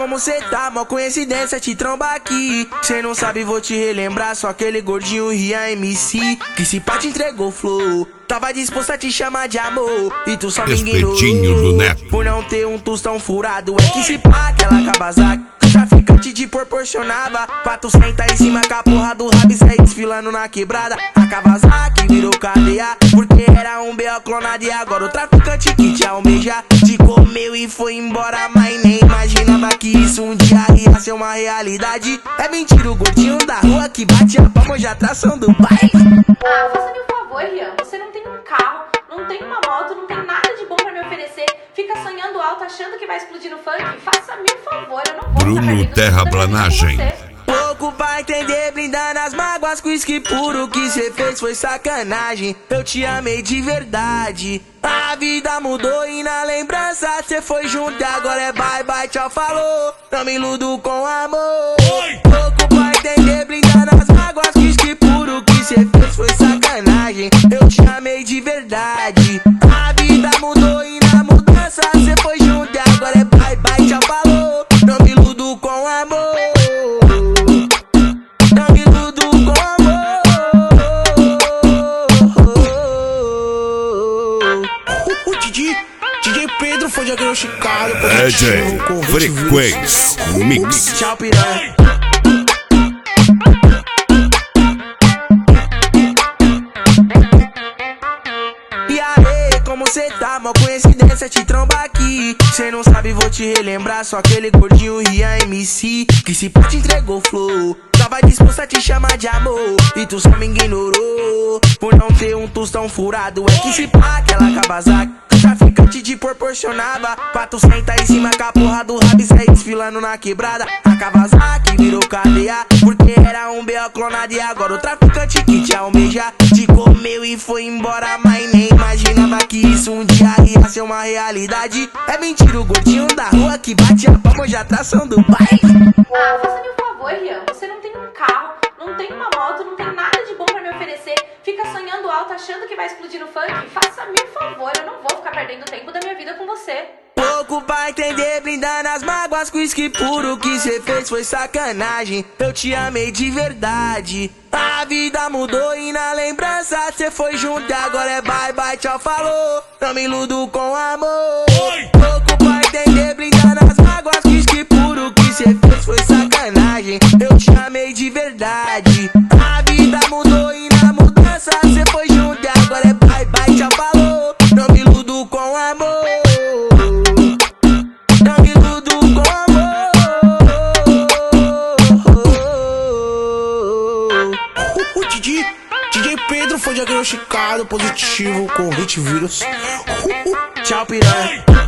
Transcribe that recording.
como cê tá, mó coincidência te trombar aqui. Cê não sabe, vou te relembrar, só aquele gordinho Rian MC que se pá te entregou flow. Tava disposto a te chamar de amor e tu só me ignorou. Do Neto. Por não ter um tostão furado, é que se pá aquela Kawasaki traficante te proporcionava pra tu sentar em cima com a porra do rabo e sair desfilando na quebrada. A Kawasaki virou cadeia porque era um B.O. clonado. E agora o traficante que te almeja te comeu e foi embora, mas nem imaginava que isso um dia ia ser uma realidade. É mentira, o gordinho da rua que bate a palma de atração do baile. Ah, faça-me um favor, Rian, você não tem um carro, não tem uma moto, não tem nada de bom pra me oferecer. Fica sonhando alto, achando que vai explodir no funk. Faça-me um favor, eu não vou Bruno ficar perdendo Terraplanagem. tempo com você. Pouco pra entender, brindando as mágoas com uísque puro. O que cê fez foi sacanagem, eu te amei de verdade. A vida mudou e na lembrança cê foi junto e agora é bye bye, tchau, falou. Não me iludo com amor. Pouco pra entender, brindando as mágoas com uísque puro. O que cê fez foi sacanagem, eu te amei de verdade. A vida mudou e na mudança cê foi junto e agora é bye bye, tchau, falou. Não me iludo com amor. DJ Pedro foi diagnosticado por DJ Frequência Mix. Tchau, piranha. E aí, como cê tá? Mó coincidência te trombar aqui. Cê não sabe, vou te relembrar, só aquele gordinho Rian MC que se pá te entregou flow. Tava disposto a te chamar de amor e tu só me ignorou. Por não ter um tostão furado, é que se pá aquela Kawasaki traficante te proporcionava pra tu sentar em cima com a porra do rabo e sair desfilando na quebrada. A Kawasaki virou cadeia porque era um B.O. clonado. E agora o traficante que te almeja te comeu e foi embora, mas nem imaginava que isso um dia ia ser uma realidade. É mentira, o gordinho da rua que bate a palma de atração do baile. Ah, faça-me um favor, Rian, você não tem um carro, não tem uma moto, não tem nada de bom pra me oferecer. Fica sonhando alto, achando que vai explodir no funk. Faça-me um favor, eu não vou ficar perdendo tempo da minha vida com você. Pouco pra entender, brindando as mágoas com uísque puro. O que cê fez foi sacanagem, eu te amei de verdade. A vida mudou e na lembrança cê foi junto e agora é bye bye, tchau, falou. Não me iludo com amor. Pouco pra entender, brindando as mágoas com uísque puro. O que cê fez foi sacanagem, eu te amei de verdade. A vida mudou e na mudança cê foi junto e agora é bye bye, tchau, falou. Não me iludo com amor. Não me iludo com amor. O DJ Pedro foi diagnosticado positivo com HIT vírus. Tchau, piranha.